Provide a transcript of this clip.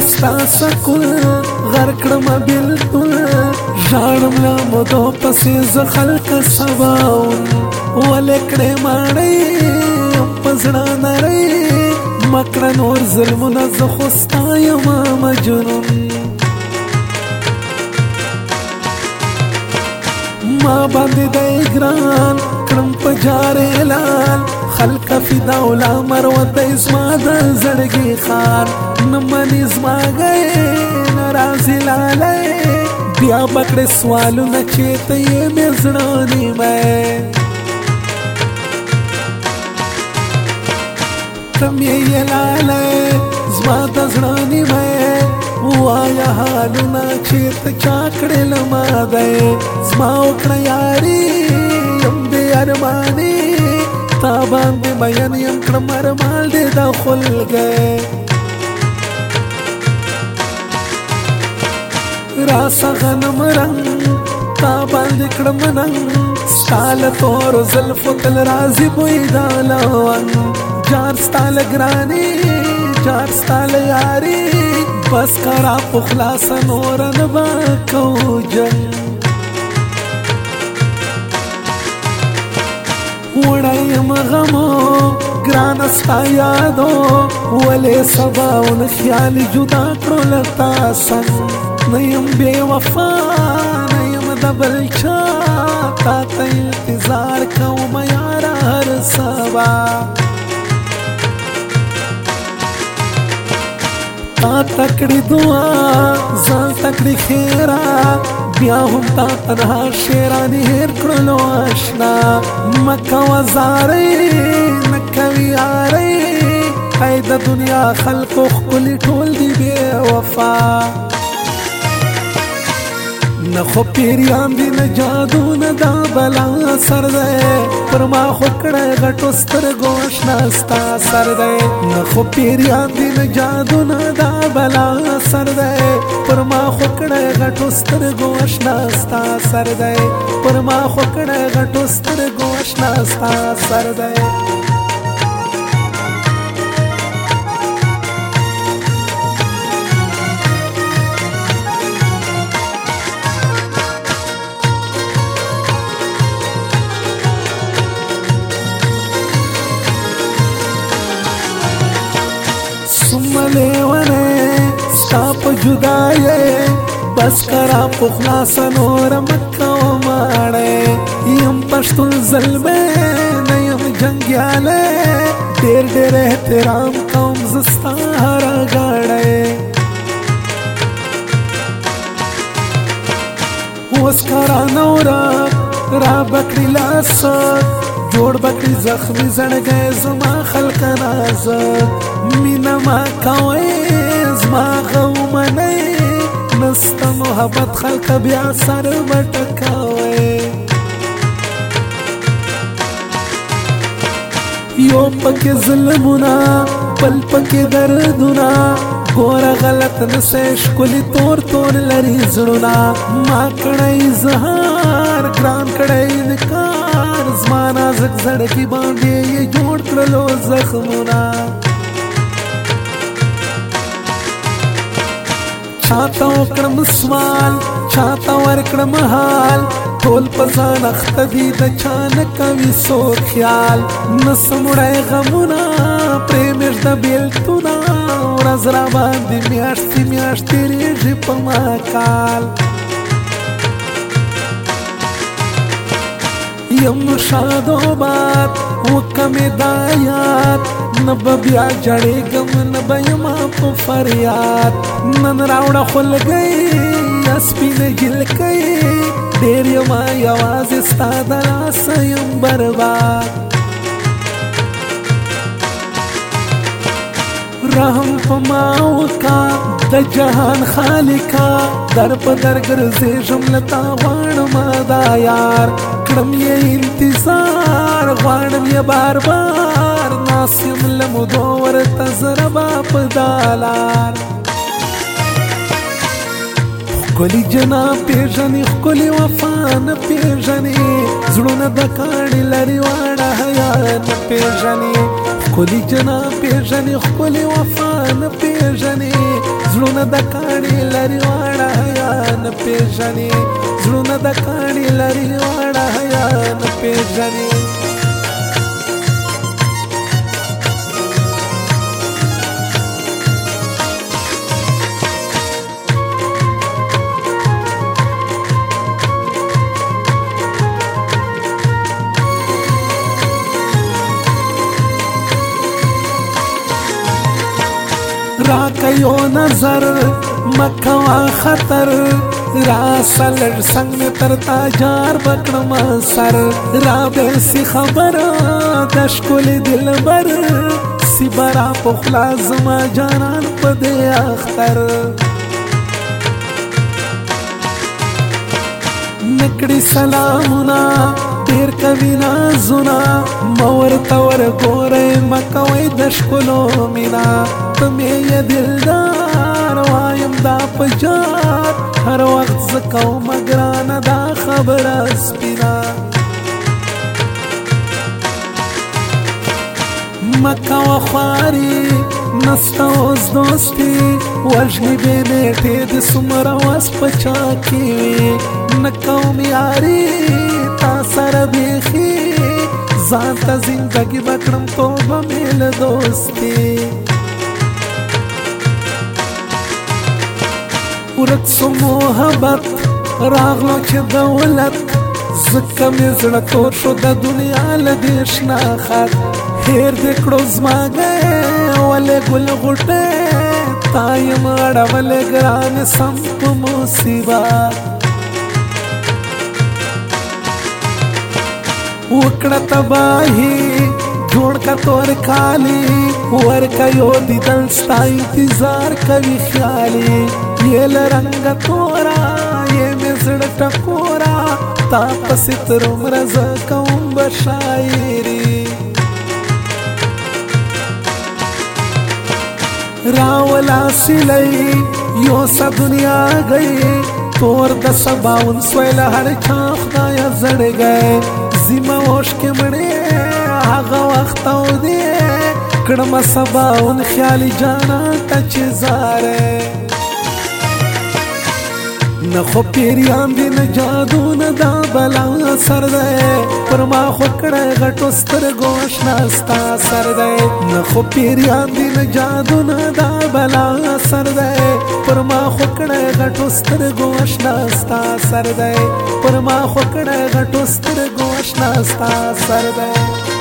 ستا سکون غرکړم بیلتون ژاړم له مودو پسې زه خلک سباون ولې کړې ماړی په زړه نری مکړه نور ظلمونه زه خو ستا یمه مجنون ما باندې دی ګران کړم په جارې لال خلک فدا ولا مروت زما د زړګي خان نه منې زما گئے ناراضي لالی بیا بکړې سوالونه چې ته یې مې زړه نیمه تم یې لالی زما د زړه نیمه وایا حالونه چې ته چا کړې له ما دی زما وکړه یاري یم دې ارماني تا باندې مین یم کړم ارمان دې دا خلګی راسه غنم رنګ تا باندې کړم ننګ ستا له تورو زلفو تل راځي بوی دا لونګ جار ستا له ګراني جار ستا له یاري بس کرا په خلاصه نور نه به کوو جنګ وړی یم غمو ګرانه ستا یادو ولې سباونه خیال جدا کړو له تا څنګ نه یم بې وفا نه یم د بل چا تا ته انتظار کوم یاره هر سبا تا تکړی دعا ځان تکړی خیرا بیا هم تا تنها شیرانی هیر کړلو آشنا مکه وزارې نکوي یارې ای د دنیا خلقو ښکلي ټول دي بې وفا نه خو پیریان دي نه جادو نه دا بلا سر دی پر ما خو کړی غټو سترګو اشنا ستا سر دی نه خو پیریان دي نه جادو نه دا بلا سر دی پر ما خو کړی غټو سترګو اشنا ستا سر دی پر ما خو کړی غټو سترګو اشنا ستا سر دی لیونه ستا په جدایې بس کرا په خلاصه نور مکه و ماړی یم پښتون زلمی نه یم جنګیالی ډېر ډېر احترام کوم زه ستا هره ګاړی اوس کرا نوره را بکړي لاسک جوړ بکړي زخمي زړګی زما خلکه نازک مینه ما کوئ زما غومنئ نسته محبت خلکه بیا سر وټکوئ یو پکې ظلمونه بل پکې دردونه ګوره غلط نسئ ښکلي تور تور لري زړونه ما کړی اظهار ګران کړی انکار زما نازک زړګي باندې یې جوړ کړلو زخمونه چاته وکړم سوال چاته ورکړم حال ټول په ځان اخته دي د چا نه کوي څوک خیال نه سموړی غمونه پرې مېږده بېلتونه ورځ را باندې میاشتې میاشت تېرېږي په ما کال یم شادوباد وکمې دا یاد نه به بیا جړېږم نه به یما په فریاد نن راوړه خولګۍ یا سپینه جلکۍ ډېر یما یوازې ستا د لاسه یم برباد رحم په ما وکړه د جهان خالقه در په در ګرځېږم له تا غواړم دا یار کړم یې انتظار غواړم یې بار بار ناست یم له مودو ورته زه ربا په دا لار ښکلي جناب پېژنې ښکلي وفا نه پېژنې زړونه د کاڼي لري واړه حیا نه پېژنې ښکلي جناب پېژنې ښکلي وفا نه پېژنې زړونه د کاڼي لري واړه حیا نه پېژني زړونه د کاڼي لري واړه حیا نه پېژني راکه یو نظر مکوا خطر راسل څنګ مې تر تاجار بکړم سر را به سي خبره د ښکلي دلبر سي برا پخلا زما جانان په دې اختر نکړي سلامونه ډېر کوي نازونه مور تور ګورئ مکوئ د ښکلو مینا ته مې یې دلدار وایم دا په جار هر وخت زه کوم ګرانه دا خبره سپینه مکوه خواري نسته اوس دوستي وژني بې نیټې د څومره وس په چا کې وي نه کوم یاري تا سره بیخي ځان ته زندګي به کړم توبه مې له دوستي ورک سو محبت راغلو چې دولت ځکه مې زړه تور شو د دنیا له دې شنه خط هېر دې کړو زماګی ولې ګل غوټې تا یم اړولې ګرانې سم په مصیبت وکړه تباهي جوړ کا تور کالی ورکه یو دیدن ستا انتظار کوي خیالي یې له رنګه تورا یې مې زړه ټکورا تا پسې تر عمره زه کوم به شاعري راولا سلی یو سا دنیا گئی تور د سباون سویل هر چا خدایا زړ گئے زیمه اوش کې مړې هغه وخت او دی کړم سباون خیالي جانا ته چې زاره نه خو پیریان دي نه جادو نه دا بلا سر دی پر ما خو کړه غټو سترګو آشنا ستا سر دی نه خو پیریان دي نه جادو نه دا بلا سر دی پر ما خو کړه غټو سترګو آشنا ستا سر دی پر ما خو کړه غټو سترګو آشنا ستا سر دی